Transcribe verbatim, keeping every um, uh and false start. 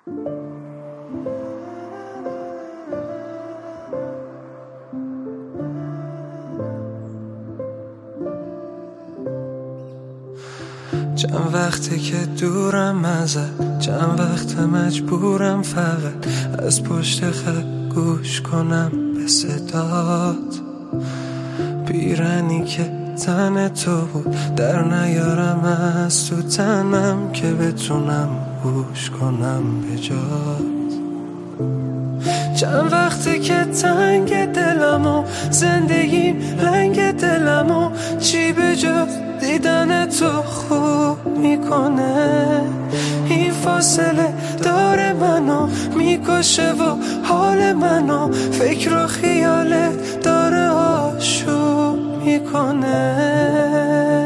چند وقتی که دورم ازت، چند وقت مجبورم فقط از پشت خط گوش کنم به صدات. پیرنی که تن تو بود در نیارم از تو تنم که بتونم گوش کنم به جات. چند وقتی که تنگ دلم و زندگیم رنگ دلم و چی به جز دیدن تو خوب میکنه. این فاصله داره منو میکشه و حال منو فکر و خیاله داره آشوب میکنه.